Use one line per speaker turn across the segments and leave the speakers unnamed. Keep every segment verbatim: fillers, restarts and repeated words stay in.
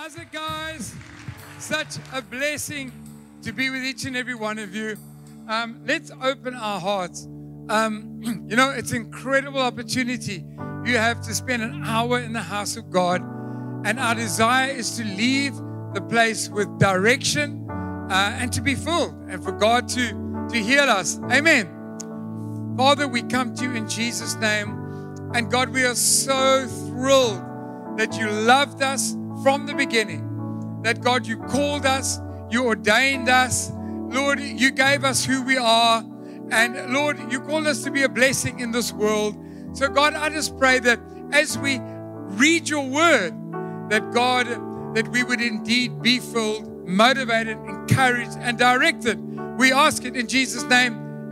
How's it, guys? Such a blessing to be with each and every one of you. Um, let's open our hearts. Um, you know, it's an incredible opportunity you have to spend an hour in the house of God. And our desire is to leave the place with direction uh, and to be filled and for God to, to heal us. Amen. Father, we come to you in Jesus' name. And God, we are so thrilled that you loved us from the beginning. That God, you called us, you ordained us. Lord, you gave us who we are. And Lord, you called us to be a blessing in this world. So God, I just pray that as we read your word, that God, that we would indeed be filled, motivated, encouraged, and directed. We ask it in Jesus' name.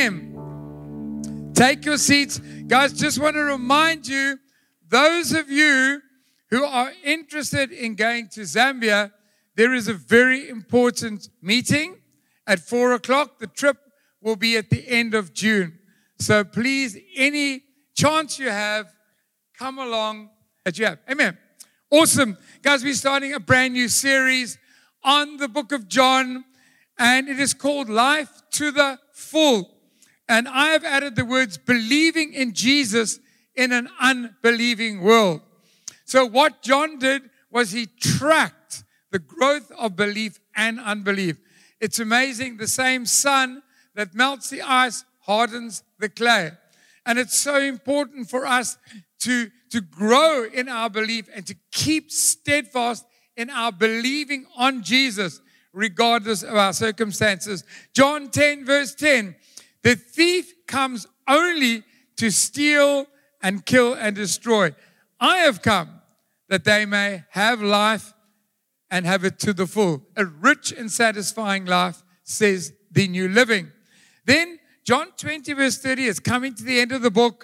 Amen. Take your seats. Guys, just want to remind you, those of you who are interested in going to Zambia, there is a very important meeting at four o'clock. The trip will be at the end of June. So please, any chance you have, come along that you have. Amen. Awesome. Guys, we're starting a brand new series on the book of John, and it is called Life to the Full. And I have added the words believing in Jesus in an unbelieving world. So what John did was he tracked the growth of belief and unbelief. It's amazing. The same sun that melts the ice hardens the clay. And it's so important for us to, to grow in our belief and to keep steadfast in our believing on Jesus, regardless of our circumstances. John ten, verse ten, the thief comes only to steal and kill and destroy. I have come that they may have life and have it to the full. A rich and satisfying life, says the New Living. Then John twenty, verse thirty is coming to the end of the book.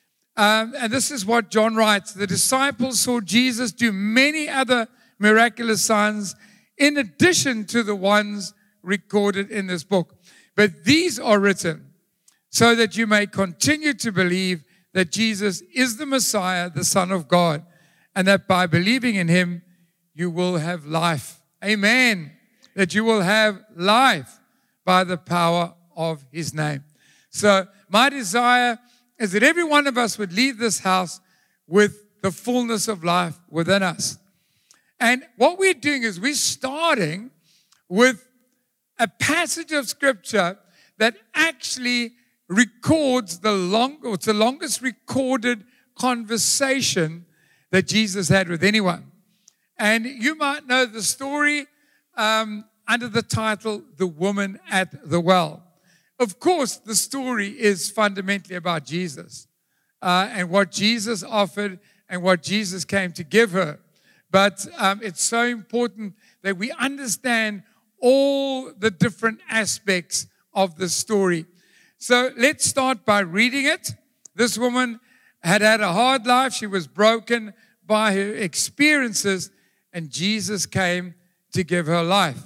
Um, and this is what John writes. The disciples saw Jesus do many other miraculous signs in addition to the ones recorded in this book. But these are written so that you may continue to believe that Jesus is the Messiah, the Son of God, and that by believing in him, you will have life. Amen. That you will have life by the power of his name. So my desire is that every one of us would leave this house with the fullness of life within us. And what we're doing is we're starting with a passage of scripture that actually records the long, or it's the longest recorded conversation that Jesus had with anyone. And you might know the story um, under the title, The Woman at the Well. Of course, the story is fundamentally about Jesus uh, and what Jesus offered and what Jesus came to give her. But um, it's so important that we understand all the different aspects of the story. So let's start by reading it. This woman had had a hard life. She was broken by her experiences, and Jesus came to give her life.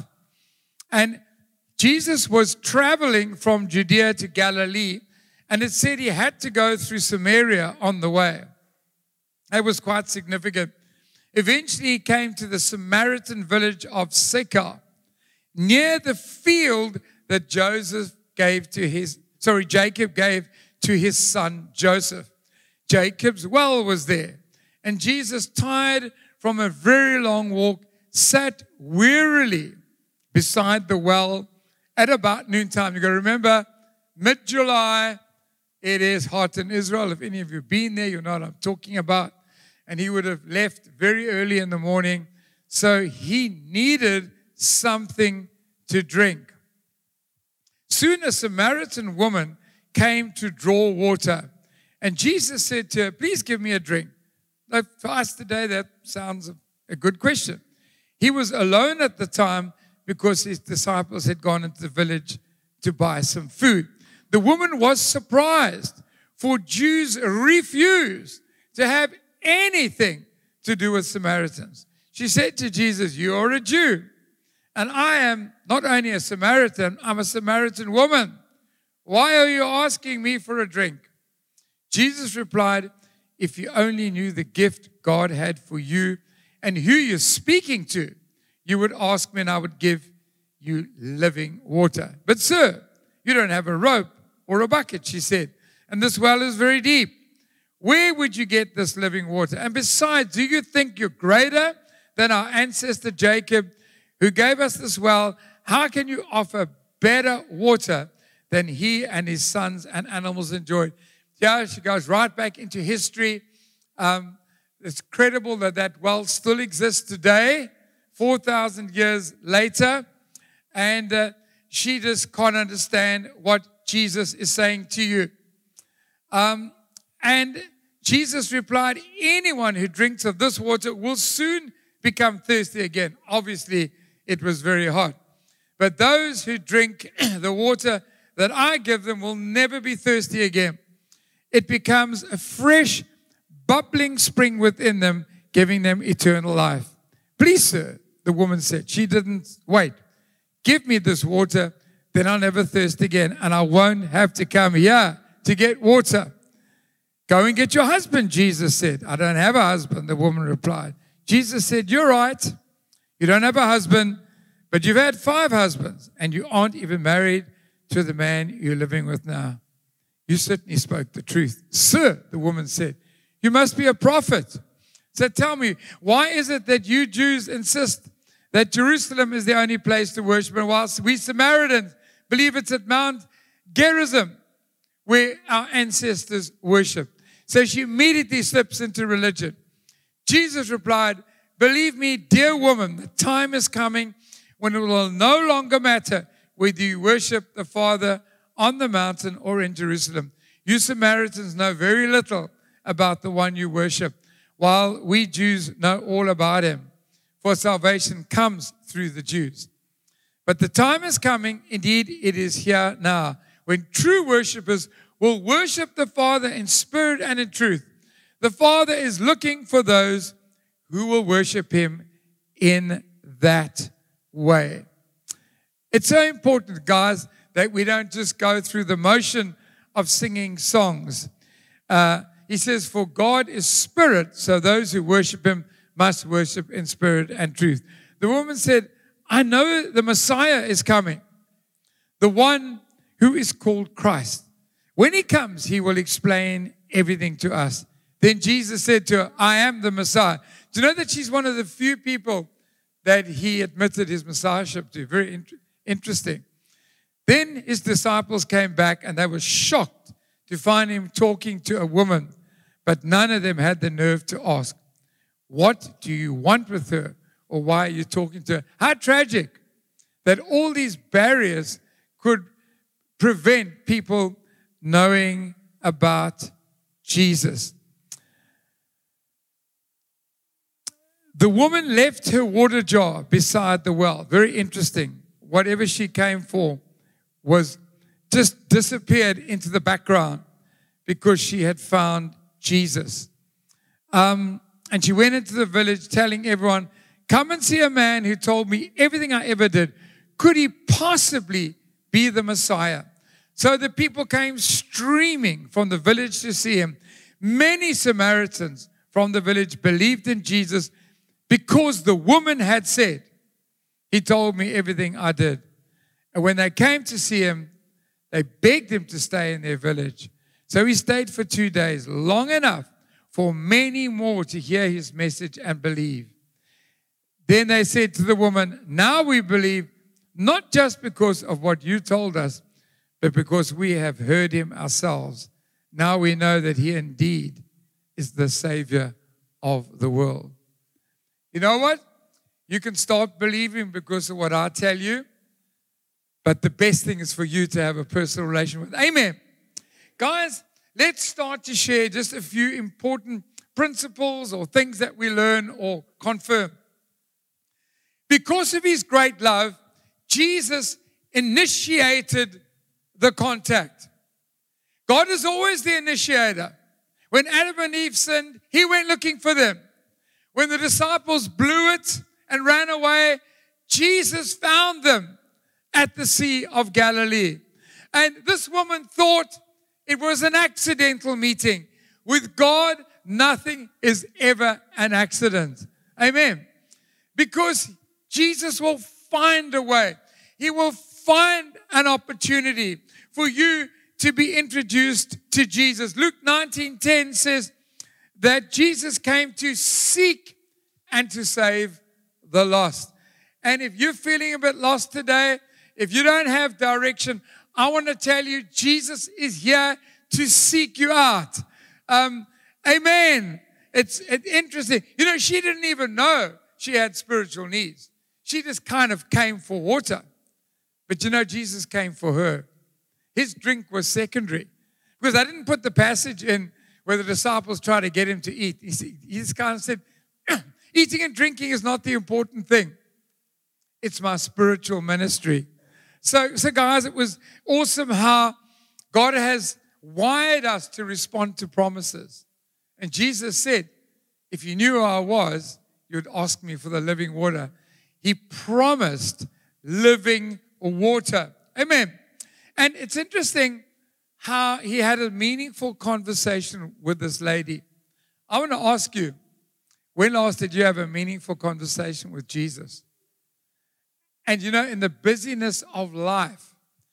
And Jesus was traveling from Judea to Galilee, and it said he had to go through Samaria on the way. It was quite significant. Eventually, he came to the Samaritan village of Sychar, near the field that Joseph gave to his, sorry, Jacob gave to his son Joseph. Jacob's well was there, and Jesus, tired from a very long walk, sat wearily beside the well at about noontime. You got to remember, mid-July, it is hot in Israel. If any of you have been there, you know what I'm talking about. And he would have left very early in the morning. So he needed something to drink. Soon a Samaritan woman came to draw water. And Jesus said to her, please give me a drink. Now, for us today, that sounds a good question. He was alone at the time because his disciples had gone into the village to buy some food. The woman was surprised, for Jews refused to have anything to do with Samaritans. She said to Jesus, you are a Jew, and I am not only a Samaritan, I'm a Samaritan woman. Why are you asking me for a drink? Jesus replied, if you only knew the gift God had for you and who you're speaking to, you would ask me and I would give you living water. But sir, you don't have a rope or a bucket, she said, and this well is very deep. Where would you get this living water? And besides, do you think you're greater than our ancestor Jacob, who gave us this well? How can you offer better water than he and his sons and animals enjoyed? Yeah, she goes right back into history. Um, it's credible that that well still exists today, four thousand years later. And uh, she just can't understand what Jesus is saying to you. Um, and Jesus replied, anyone who drinks of this water will soon become thirsty again. Obviously, it was very hot. But those who drink the water that I give them will never be thirsty again. It becomes a fresh, bubbling spring within them, giving them eternal life. Please, sir, the woman said. She didn't wait. Give me this water, then I'll never thirst again, and I won't have to come here to get water. Go and get your husband, Jesus said. I don't have a husband, the woman replied. Jesus said, you're right. You don't have a husband, but you've had five husbands, and you aren't even married to the man you're living with now. You certainly spoke the truth. Sir, the woman said, you must be a prophet. So tell me, why is it that you Jews insist that Jerusalem is the only place to worship, and whilst we Samaritans believe it's at Mount Gerizim, where our ancestors worshiped? So she immediately slips into religion. Jesus replied, believe me, dear woman, the time is coming when it will no longer matter whether you worship the Father on the mountain or in Jerusalem. You Samaritans know very little about the one you worship, while we Jews know all about him. For salvation comes through the Jews. But the time is coming, indeed it is here now, when true worshipers will worship the Father in spirit and in truth. The Father is looking for those who will worship him in that way. It's so important, guys, that we don't just go through the motion of singing songs. Uh, he says, for God is spirit, so those who worship him must worship in spirit and truth. The woman said, I know the Messiah is coming, the one who is called Christ. When he comes, he will explain everything to us. Then Jesus said to her, I am the Messiah. Do you know that she's one of the few people that he admitted his messiahship to? Very in- interesting. Then his disciples came back and they were shocked to find him talking to a woman, but none of them had the nerve to ask, what do you want with her? Or why are you talking to her? How tragic that all these barriers could prevent people knowing about Jesus. The woman left her water jar beside the well. Very interesting. Whatever she came for was just disappeared into the background because she had found Jesus. Um, and she went into the village telling everyone, come and see a man who told me everything I ever did. Could he possibly be the Messiah? So the people came streaming from the village to see him. Many Samaritans from the village believed in Jesus because the woman had said, he told me everything I did. And when they came to see him, they begged him to stay in their village. So he stayed for two days, long enough for many more to hear his message and believe. Then they said to the woman, now we believe, not just because of what you told us, but because we have heard him ourselves. Now we know that he indeed is the Savior of the world. You know what? You can start believing because of what I tell you, but the best thing is for you to have a personal relation with. Amen. Guys, let's start to share just a few important principles or things that we learn or confirm. Because of his great love, Jesus initiated the contact. God is always the initiator. When Adam and Eve sinned, he went looking for them. When the disciples blew it and ran away, Jesus found them at the Sea of Galilee. And this woman thought it was an accidental meeting. With God, nothing is ever an accident. Amen. Because Jesus will find a way. He will find an opportunity for you to be introduced to Jesus. Luke nineteen ten says that Jesus came to seek and to save the lost. And if you're feeling a bit lost today, if you don't have direction, I want to tell you, Jesus is here to seek you out. Um, amen. It's, it's interesting. You know, she didn't even know she had spiritual needs. She just kind of came for water. But you know, Jesus came for her. His drink was secondary. Because I didn't put the passage in where the disciples tried to get him to eat. He, he just kind of said, eating and drinking is not the important thing. It's my spiritual ministry. So, so guys, it was awesome how God has wired us to respond to promises. And Jesus said, if you knew who I was, you'd ask me for the living water. He promised living water. Amen. And it's interesting how he had a meaningful conversation with this lady. I want to ask you, when last did you have a meaningful conversation with Jesus? And you know, in the busyness of life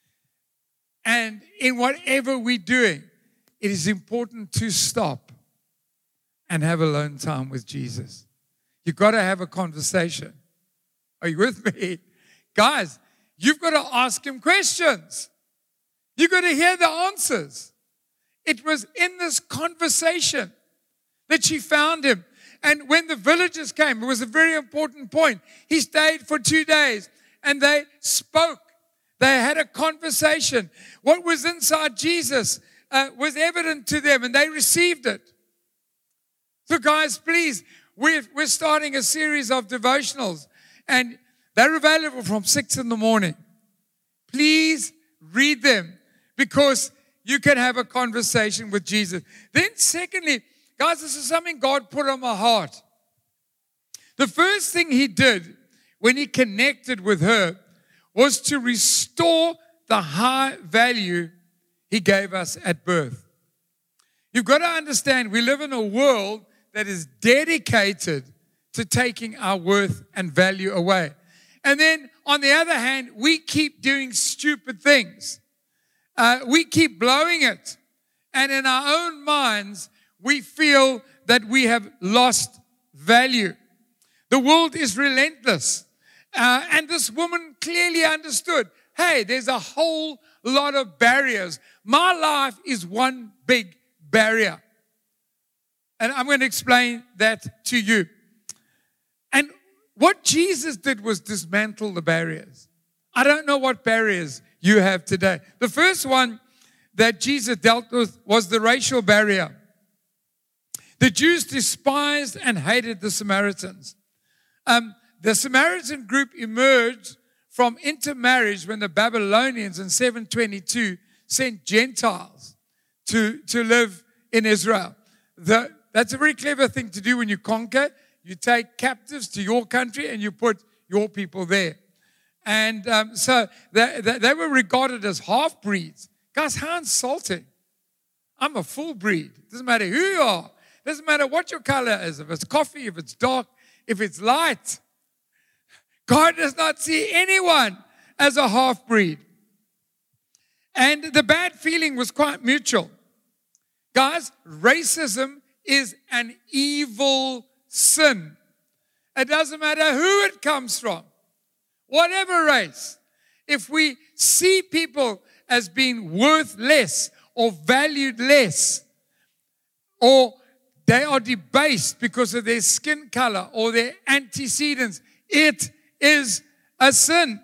and in whatever we're doing, it is important to stop and have alone time with Jesus. You've got to have a conversation. Are you with me? Guys, you've got to ask him questions. You've got to hear the answers. It was in this conversation that she found him. And when the villagers came, it was a very important point. He stayed for two days and they spoke. They had a conversation. What was inside Jesus uh, was evident to them and they received it. So guys, please, we're, we're starting a series of devotionals and they're available from six in the morning. Please read them because you can have a conversation with Jesus. Then secondly, guys, this is something God put on my heart. The first thing he did when he connected with her was to restore the high value he gave us at birth. You've got to understand, we live in a world that is dedicated to taking our worth and value away. And then, on the other hand, we keep doing stupid things. Uh, we keep blowing it. And in our own minds, we feel that we have lost value. The world is relentless. Uh, and this woman clearly understood, hey, there's a whole lot of barriers. My life is one big barrier. And I'm going to explain that to you. And what Jesus did was dismantle the barriers. I don't know what barriers you have today. The first one that Jesus dealt with was the racial barrier. The Jews despised and hated the Samaritans. Um, the Samaritan group emerged from intermarriage when the Babylonians in seven twenty-two sent Gentiles to, to live in Israel. The, that's a very clever thing to do when you conquer. You take captives to your country and you put your people there. And um, so they, they, they were regarded as half-breeds. Guys, how insulting. I'm a full breed. Doesn't matter who you are. Doesn't matter what your color is. If it's coffee, if it's dark, if it's light. God does not see anyone as a half-breed. And the bad feeling was quite mutual. Guys, racism is an evil sin. It doesn't matter who it comes from, whatever race. If we see people as being worth less or valued less, or they are debased because of their skin color or their antecedents, it is a sin.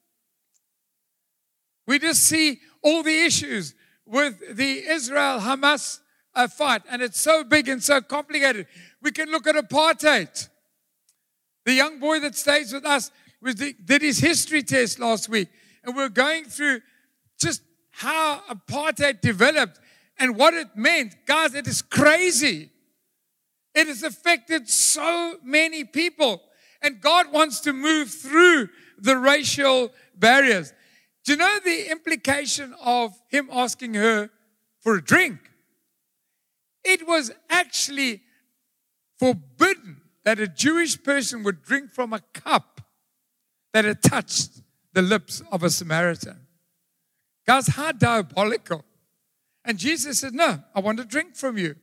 We just see all the issues with the Israel-Hamas uh, fight, and it's so big and so complicated. We can look at apartheid. The young boy that stays with us was the, did his history test last week, and we're going through just how apartheid developed and what it meant. Guys, it is crazy. It has affected so many people, and God wants to move through the racial barriers. Do you know the implication of him asking her for a drink? It was actually forbidden that a Jewish person would drink from a cup that had touched the lips of a Samaritan. Guys, how diabolical. And Jesus said, no, I want to drink from you.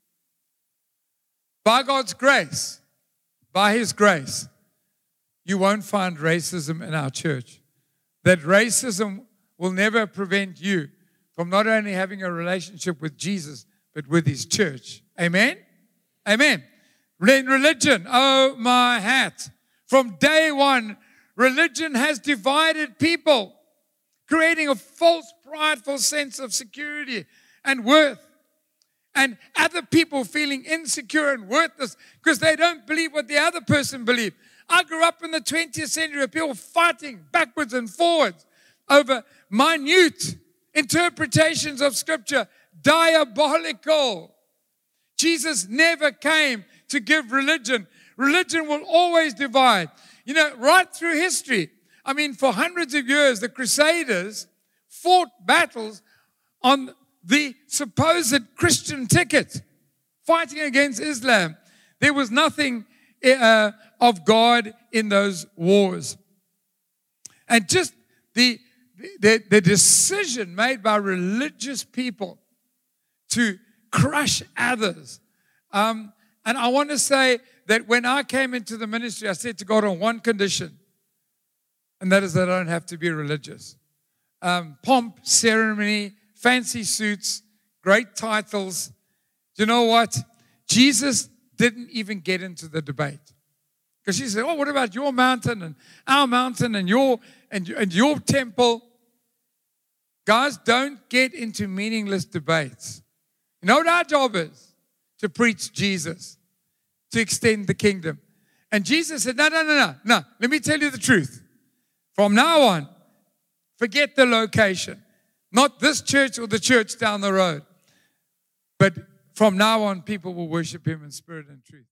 By God's grace, by His grace, you won't find racism in our church. That racism will never prevent you from not only having a relationship with Jesus, but with His church. Amen? Amen. In religion, oh my hat. From day one, religion has divided people, creating a false, prideful sense of security and worth. And other people feeling insecure and worthless because they don't believe what the other person believed. I grew up in the twentieth century with people fighting backwards and forwards over minute interpretations of Scripture. Diabolical. Jesus never came to give religion. Religion will always divide. You know, right through history, I mean, for hundreds of years, the Crusaders fought battles on the supposed Christian ticket, fighting against Islam. There was nothing uh, of God in those wars. And just the, the, the decision made by religious people to crush others. Um, and I want to say that when I came into the ministry, I said to God on one condition, and that is that I don't have to be religious. Um, pomp, ceremony, fancy suits, great titles. Do you know what? Jesus didn't even get into the debate. Because she said, oh, what about your mountain and our mountain and your and, and your temple? Guys, don't get into meaningless debates. You know what our job is? To preach Jesus, to extend the kingdom. And Jesus said, no, no, no, no, no. Let me tell you the truth. From now on, forget the location. Not this church or the church down the road. But from now on, people will worship Him in spirit and truth.